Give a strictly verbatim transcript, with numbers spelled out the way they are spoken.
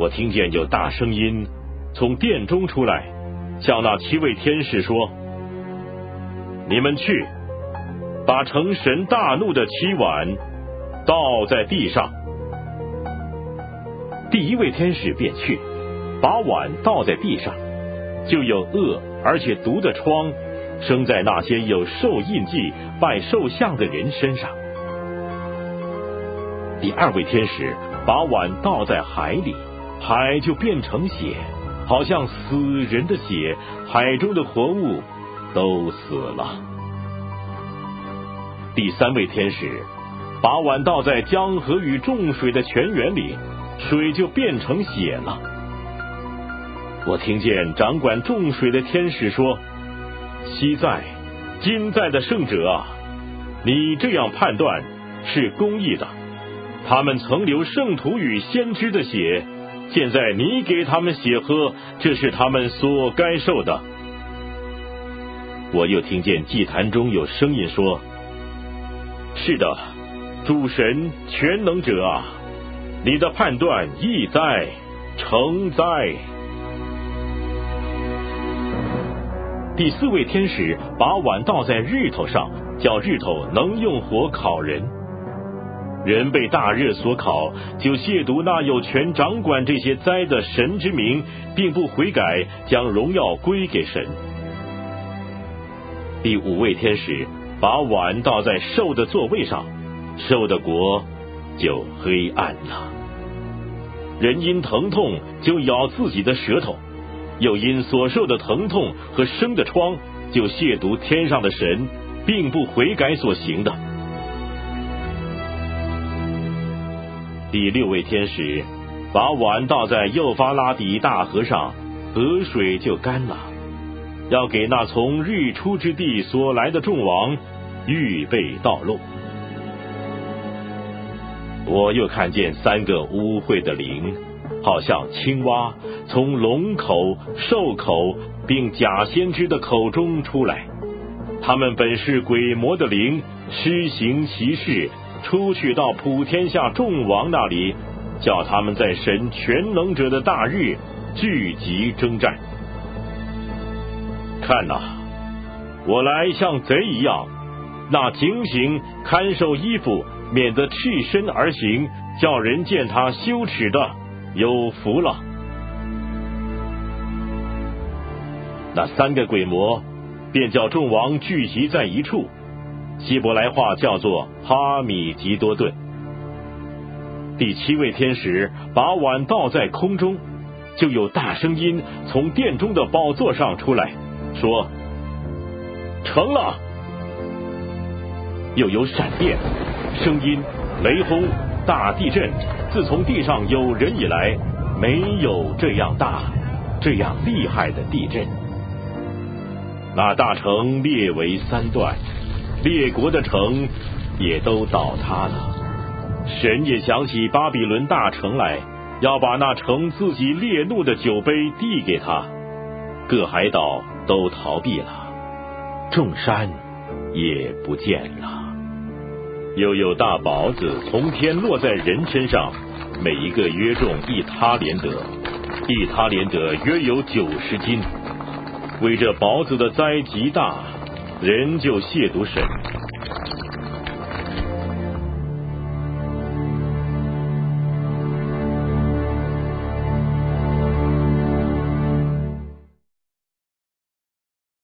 我听见有大声音从殿中出来，向那七位天使说：你们去，把盛神大怒的七碗倒在地上。第一位天使便去，把碗倒在地上，就有恶而且毒的疮生在那些有兽印记拜兽像的人身上。第二位天使把碗倒在海里，海就变成血，好像死人的血，海中的活物都死了。第三位天使把碗倒在江河与众水的泉源里，水就变成血了。我听见掌管众水的天使说：昔在今在的圣者啊，你这样判断是公义的。他们曾流圣徒与先知的血，现在你给他们血喝，这是他们所该受的。我又听见祭坛中有声音说：是的，主神全能者啊，你的判断义哉，诚哉。第四位天使把碗倒在日头上，叫日头能用火烤人。人被大热所烤，就亵渎那有权掌管这些灾的神之名，并不悔改，将荣耀归给神。第五位天使把碗倒在兽的座位上，兽的国就黑暗了。人因疼痛就咬自己的舌头，又因所受的疼痛和生的疮，就亵渎天上的神，并不悔改所行的。第六位天使把碗倒在幼发拉底大河上，河水就干了，要给那从日出之地所来的众王预备道路。我又看见三个污秽的灵，好像青蛙，从龙口、兽口并假先知的口中出来。他们本是鬼魔的灵，施行奇事，出去到普天下众王那里，叫他们在神全能者的大日聚集征战。看哪，我来像贼一样，那警醒看守衣服，免得赤身而行，叫人见他羞耻的，有福了。那三个鬼魔便叫众王聚集在一处，希伯来话叫做哈米吉多顿。第七位天使把碗倒在空中，就有大声音从殿中的宝座上出来，说：成了。又有闪电、声音、雷轰、大地震，自从地上有人以来，没有这样大、这样厉害的地震。那大城列为三段，列国的城也都倒塌了。神也想起巴比伦大城来，要把那城自己烈怒的酒杯递给他。各海岛都逃避了，众山也不见了。又有大雹子从天落在人身上，每一个约重一他连得，一他连得约有九十斤。为这雹子的灾极大，人就亵渎神。